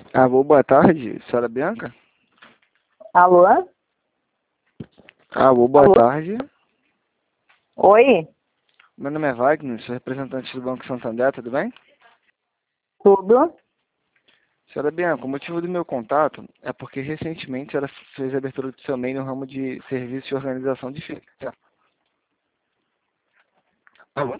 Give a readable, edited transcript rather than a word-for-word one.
Alô, boa tarde, senhora Bianca? Alô? Alô, boa Alô? tarde. Oi? Meu nome é Wagner, sou representante do Banco Santander, tudo bem? Tudo? Senhora Bianca, o motivo do meu contato é porque recentemente ela fez a abertura do seu MEI no ramo de serviço e organização de festa.